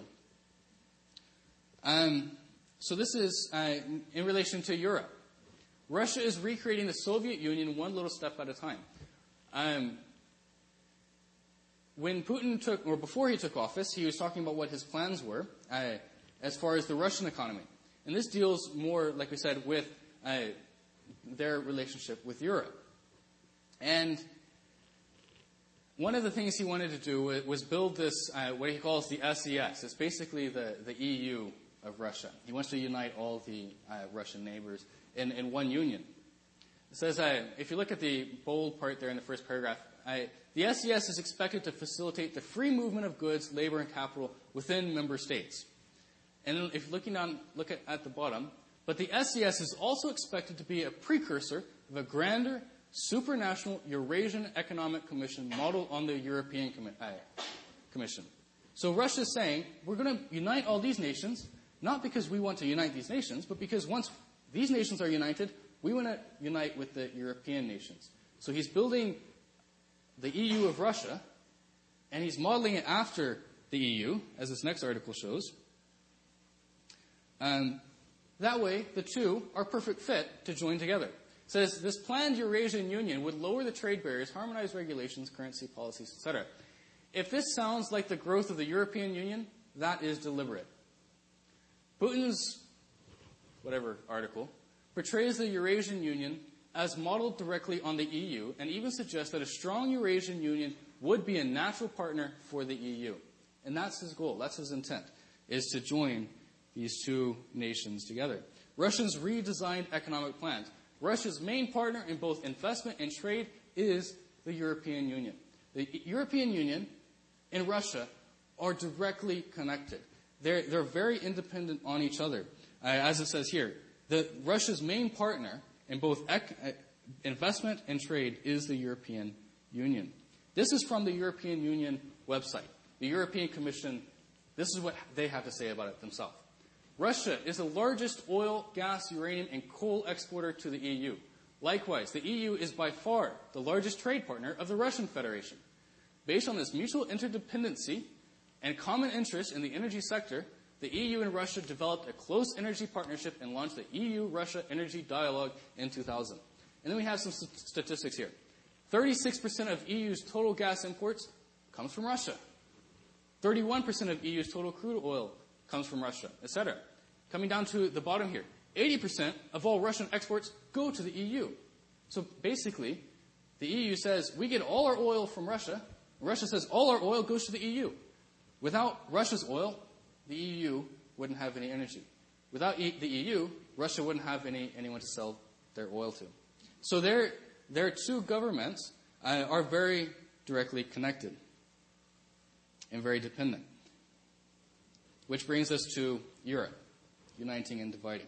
So this is in relation to Europe. Russia is recreating the Soviet Union one little step at a time. When Putin before he took office, he was talking about what his plans were as far as the Russian economy. And this deals more, like we said, with their relationship with Europe. And one of the things he wanted to do was build this, what he calls the SES. It's basically the EU of Russia. He wants to unite all the Russian neighbors in one union. It says, if you look at the bold part there in the first paragraph, the SES is expected to facilitate the free movement of goods, labor, and capital within member states. And if you're look at the bottom, but the SES is also expected to be a precursor of a grander, supranational Eurasian Economic Commission modeled on the European Commission. So Russia is saying, we're going to unite all these nations, not because we want to unite these nations, but because once these nations are united, we want to unite with the European nations. So he's building the EU of Russia, and he's modeling it after the EU, as this next article shows. That way, the two are a perfect fit to join together. It says, this planned Eurasian Union would lower the trade barriers, harmonize regulations, currency policies, etc. If this sounds like the growth of the European Union, that is deliberate. Putin's, article, portrays the Eurasian Union as modeled directly on the EU, and even suggests that a strong Eurasian Union would be a natural partner for the EU. And that's his goal, that's his intent, is to join these two nations together. Russia's redesigned economic plans. Russia's main partner in both investment and trade is the European Union. The European Union and Russia are directly connected. They're very independent on each other. As it says here, Russia's main partner in both investment and trade is the European Union. This is from the European Union website. The European Commission, this is what they have to say about it themselves. Russia is the largest oil, gas, uranium, and coal exporter to the EU. Likewise, the EU is by far the largest trade partner of the Russian Federation. Based on this mutual interdependency and common interest in the energy sector, the EU and Russia developed a close energy partnership and launched the EU-Russia Energy Dialogue in 2000. And then we have some statistics here. 36% of EU's total gas imports comes from Russia. 31% of EU's total crude oil comes from Russia, etc. Coming down to the bottom here, 80% of all Russian exports go to the EU. So basically, the EU says, we get all our oil from Russia. Russia says, all our oil goes to the EU. Without Russia's oil, the EU wouldn't have any energy. Without the EU, Russia wouldn't have anyone to sell their oil to. So their two governments are very directly connected and very dependent. Which brings us to Europe, uniting and dividing.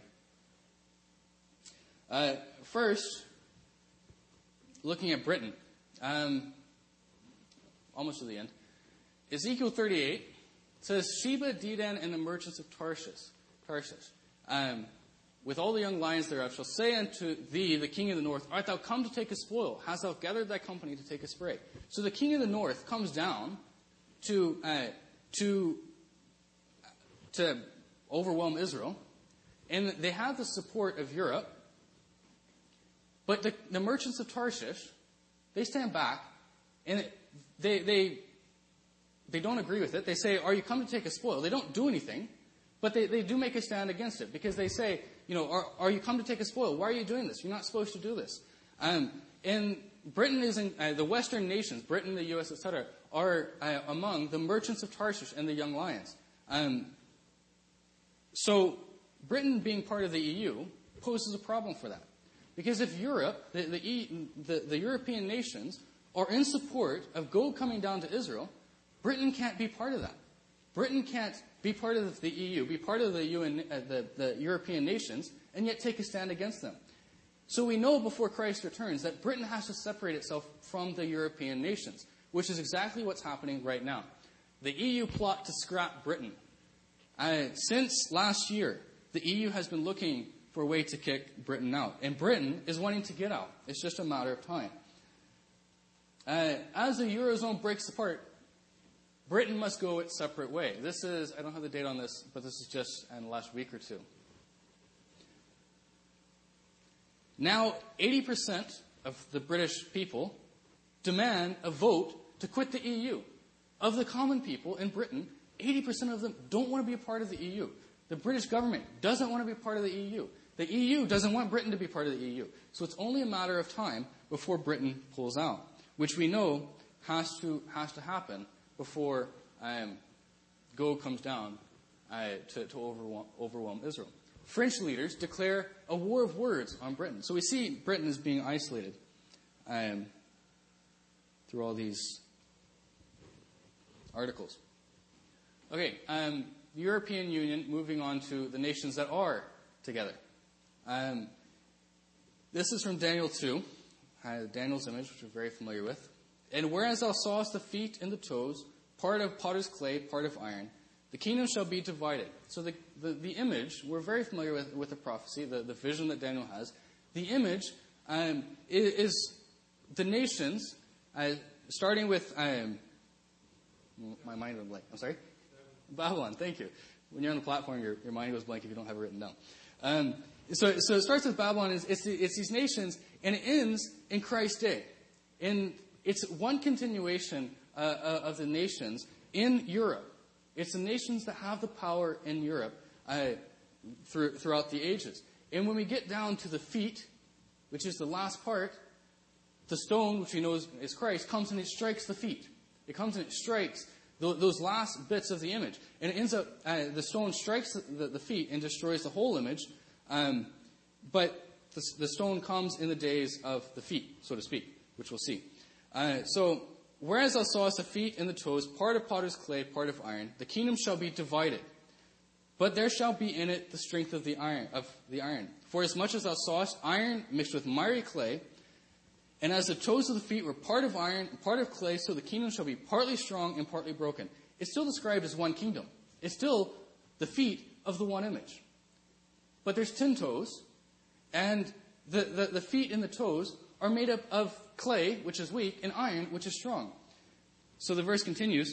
First, looking at Britain, almost to the end. Ezekiel 38 says, Sheba, Dedan, and the merchants of Tarshish, with all the young lions thereof, shall say unto thee, the king of the north, art thou come to take a spoil? Hast thou gathered thy company to take a spray? So the king of the north comes down to overwhelm Israel, and they have the support of Europe, but the merchants of Tarshish, they stand back And they don't agree with it. They say, are you come to take a spoil? They don't do anything, but they do make a stand against it because they say, are you come to take a spoil? Why are you doing this? You're not supposed to do this. And Britain is in the Western nations, Britain, the U.S., etc., are among the merchants of Tarshish and the young lions. So Britain being part of the EU poses a problem for that. Because if Europe, the European nations, are in support of Gog coming down to Israel, Britain can't be part of that. Britain can't be part of the EU, be part of the European nations, and yet take a stand against them. So we know before Christ returns that Britain has to separate itself from the European nations, which is exactly what's happening right now. The EU plot to scrap Britain. Since last year, the EU has been looking for a way to kick Britain out. And Britain is wanting to get out. It's just a matter of time. As the Eurozone breaks apart, Britain must go its separate way. This is, I don't have the date on this, but this is just in the last week or two. Now, 80% of the British people demand a vote to quit the EU. Of the common people in Britain, 80% of them don't want to be a part of the EU. The British government doesn't want to be a part of the EU. The EU doesn't want Britain to be part of the EU. So it's only a matter of time before Britain pulls out, which we know has to happen before Gog comes down to overwhelm Israel. French leaders declare a war of words on Britain. So we see Britain as being isolated through all these articles. Okay, the European Union, moving on to the nations that are together. This is from Daniel 2, Daniel's image, which we're very familiar with. And whereas thou sawest the feet and the toes, part of potter's clay, part of iron, the kingdom shall be divided. So the image, we're very familiar with the prophecy, the vision that Daniel has. The image is the nations, starting with, my mind went blank. I'm sorry? Babylon, thank you. When you're on the platform, your mind goes blank if you don't have it written down. So it starts with Babylon. It's these nations, and it ends in Christ's day. And it's one continuation of the nations in Europe. It's the nations that have the power in Europe throughout the ages. And when we get down to the feet, which is the last part, the stone, which we know is Christ, comes and it strikes the feet. It comes and it strikes those last bits of the image. And it ends up, the stone strikes the feet and destroys the whole image. But the stone comes in the days of the feet, so to speak, which we'll see. So, whereas thou sawest the feet and the toes, part of potter's clay, part of iron, the kingdom shall be divided. But there shall be in it the strength of the iron. For as much as thou sawest iron mixed with miry clay, and as the toes of the feet were part of iron and part of clay, so the kingdom shall be partly strong and partly broken. It's still described as one kingdom. It's still the feet of the one image. But there's 10 toes, and the feet and the toes are made up of clay, which is weak, and iron, which is strong. So the verse continues.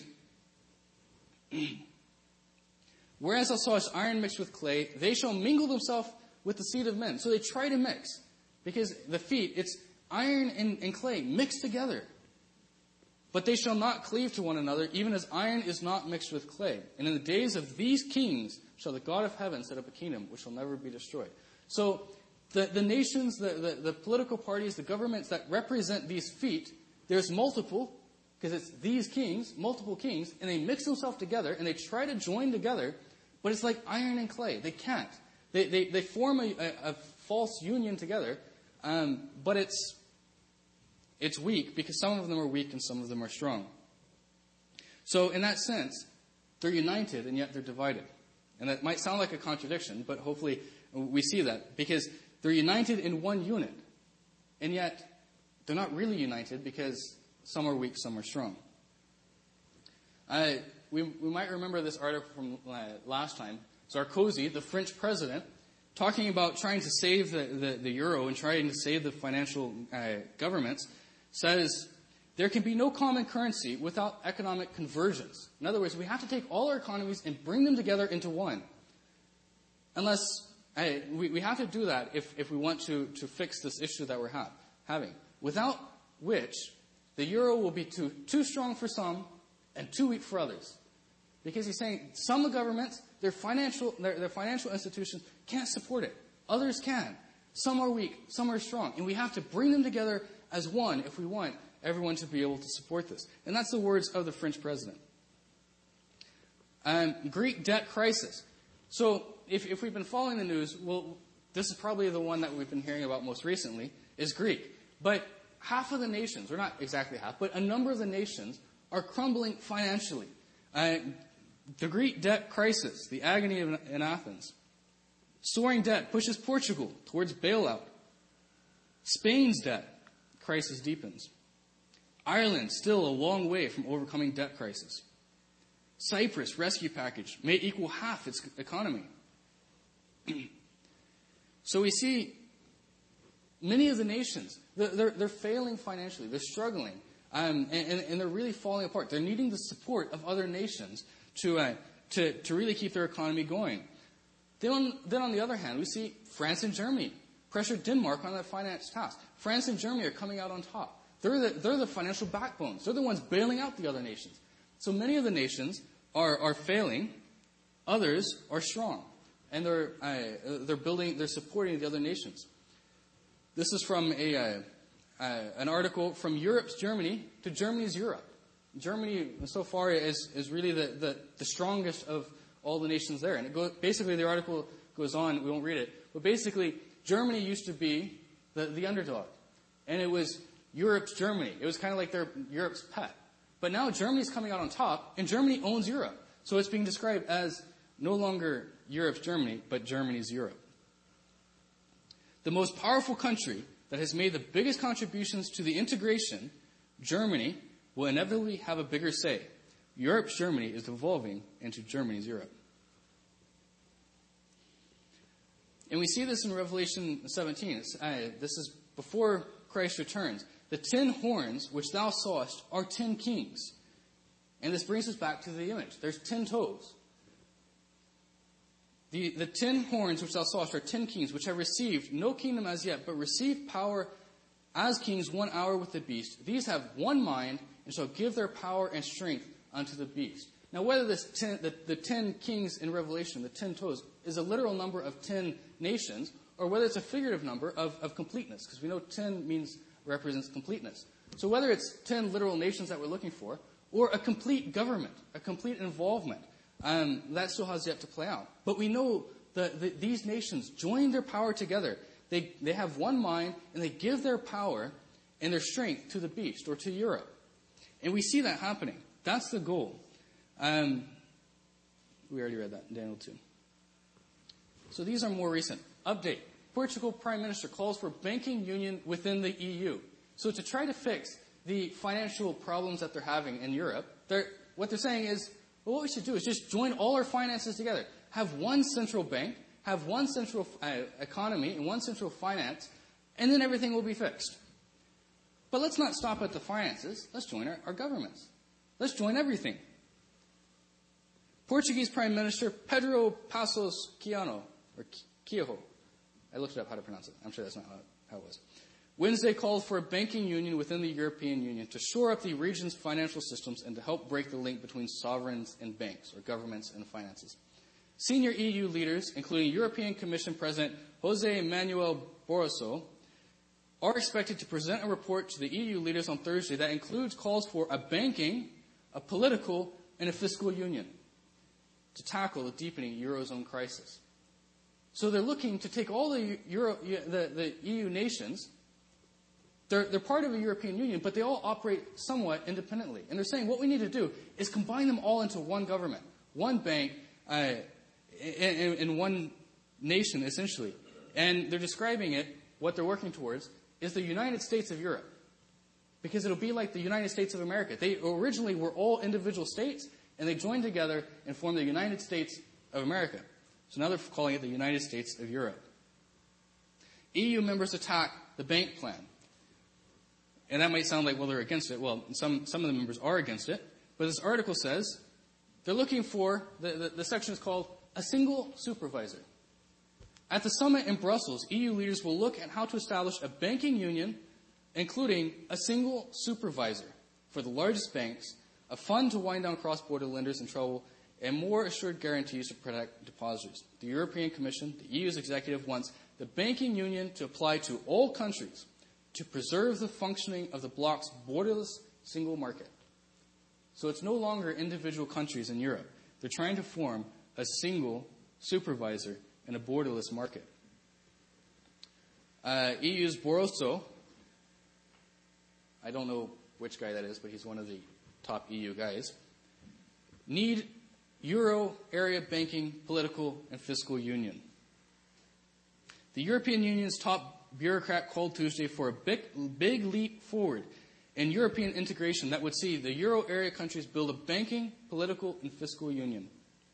Whereas thou sawest iron mixed with clay, they shall mingle themselves with the seed of men. So they try to mix. Because the feet, it's iron and clay mixed together. But they shall not cleave to one another, even as iron is not mixed with clay. And in the days of these kings shall the God of heaven set up a kingdom which shall never be destroyed. So the nations, the political parties, the governments that represent these feet, there's multiple, because it's these kings, multiple kings, and they mix themselves together, and they try to join together, but it's like iron and clay. They can't. They form a false union together, but it's weak, because some of them are weak and some of them are strong. So in that sense, they're united, and yet they're divided. And that might sound like a contradiction, but hopefully we see that, because they're united in one unit, and yet they're not really united because some are weak, some are strong. We might remember this article from last time. Sarkozy, the French president, talking about trying to save the euro and trying to save the financial governments, says there can be no common currency without economic convergence. In other words, we have to take all our economies and bring them together into one. Unless we have to do that if we want to fix this issue that we're having. Without which, the euro will be too strong for some and too weak for others. Because he's saying some governments, their financial institutions can't support it. Others can. Some are weak, some are strong. And we have to bring them together as one if we want everyone to be able to support this. And that's the words of the French president. Greek debt crisis. So if we've been following the news, well, this is probably the one that we've been hearing about most recently, is Greek. But half of the nations, or not exactly half, but a number of the nations are crumbling financially. The Greek debt crisis, the agony in Athens. Soaring debt pushes Portugal towards bailout. Spain's debt crisis deepens. Ireland still a long way from overcoming debt crisis. Cyprus rescue package may equal half its economy. So we see many of the nations, they're failing financially. They're struggling. And they're really falling apart. They're needing the support of other nations to really keep their economy going. Then on the other hand, we see France and Germany pressure Denmark on that finance task. France and Germany are coming out on top. They're the financial backbones. They're the ones bailing out the other nations. So many of the nations are failing. Others are strong. And they're supporting the other nations. This is from an article from Europe's Germany to Germany's Europe. Germany, so far, is really the strongest of all the nations there. And basically, the article goes on, we won't read it, but basically, Germany used to be the underdog. And it was Europe's Germany. It was kind of like Europe's pet. But now Germany's coming out on top, and Germany owns Europe. So it's being described as no longer Europe's Germany, but Germany's Europe. The most powerful country that has made the biggest contributions to the integration, Germany, will inevitably have a bigger say. Europe's Germany is evolving into Germany's Europe. And we see this in Revelation 17. This is before Christ returns. The 10 horns which thou sawest are 10 kings. And this brings us back to the image. There's 10 toes. The 10 horns which thou sawest are 10 kings, which have received no kingdom as yet, but received power as kings 1 hour with the beast. These have one mind, and shall give their power and strength unto the beast. Now, whether the 10 kings in Revelation, the 10 toes, is a literal number of 10 nations, or whether it's a figurative number of completeness, because we know 10 represents completeness. So whether it's 10 literal nations that we're looking for, or a complete government, a complete involvement, that still has yet to play out. But we know that these nations join their power together. They have one mind, and they give their power and their strength to the beast, or to Europe. And we see that happening. That's the goal. We already read that in Daniel 2. So these are more recent. Update. Portugal Prime Minister calls for banking union within the EU. So to try to fix the financial problems that they're having in Europe, what they're saying is, well, what we should do is just join all our finances together. Have one central bank, have one central economy, and one central finance, and then everything will be fixed. But let's not stop at the finances. Let's join our governments. Let's join everything. Portuguese Prime Minister Pedro Passos Coelho, or Coelho. I looked it up how to pronounce it. I'm sure that's not how it was. Wednesday called for a banking union within the European Union to shore up the region's financial systems and to help break the link between sovereigns and banks, or governments and finances. Senior EU leaders, including European Commission President Jose Manuel Barroso, are expected to present a report to the EU leaders on Thursday that includes calls for a banking, a political, and a fiscal union to tackle the deepening Eurozone crisis. So they're looking to take all the EU nations. They're part of a European Union, but they all operate somewhat independently. And they're saying what we need to do is combine them all into one government, one bank, and one nation, essentially. And they're describing it, what they're working towards, is the United States of Europe. Because it'll be like the United States of America. They originally were all individual states, and they joined together and formed the United States of America. So now they're calling it the United States of Europe. EU members attack the bank plan. And that might sound like, well, they're against it. Well, some of the members are against it. But this article says they're looking for, the section is called a single supervisor. At the summit in Brussels, EU leaders will look at how to establish a banking union, including a single supervisor for the largest banks, a fund to wind down cross-border lenders in trouble, and more assured guarantees to protect depositors. The European Commission, the EU's executive, wants the banking union to apply to all countries to preserve the functioning of the bloc's borderless single market. So it's no longer individual countries in Europe. They're trying to form a single supervisor in a borderless market. EU's Barroso, I don't know which guy that is, but he's one of the top EU guys, need Euro area banking, political, and fiscal union. The European Union's top bureaucrat called Tuesday for a big leap forward in European integration that would see the Euro area countries build a banking, political, and fiscal union.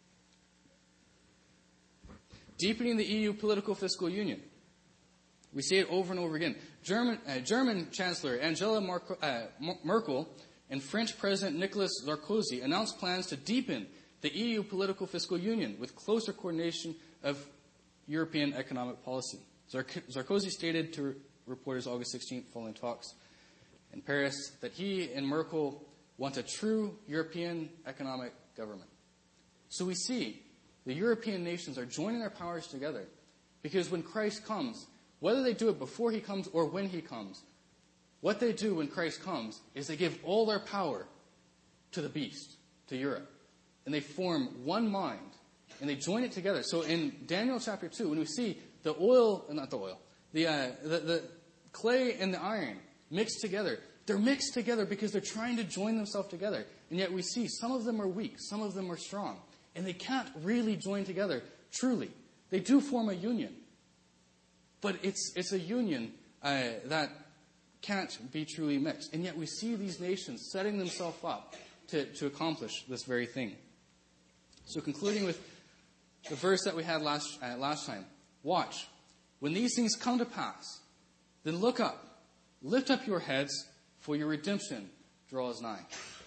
Deepening the EU political fiscal union. We see it over and over again. German Chancellor Angela Merkel and French President Nicolas Sarkozy announced plans to deepen the EU political fiscal union with closer coordination of European economic policy. Sarkozy stated to reporters August 16th following talks in Paris that he and Merkel want a true European economic government. So we see the European nations are joining their powers together because when Christ comes, whether they do it before he comes or when he comes, what they do when Christ comes is they give all their power to the beast, to Europe. And they form one mind, and they join it together. So in Daniel chapter 2, when we see the clay and the iron mixed together, they're mixed together because they're trying to join themselves together. And yet we see some of them are weak, some of them are strong. And they can't really join together truly. They do form a union. But it's a union that can't be truly mixed. And yet we see these nations setting themselves up to accomplish this very thing. So concluding with the verse that we had last time. Watch. When these things come to pass, then look up. Lift up your heads, for your redemption draws nigh.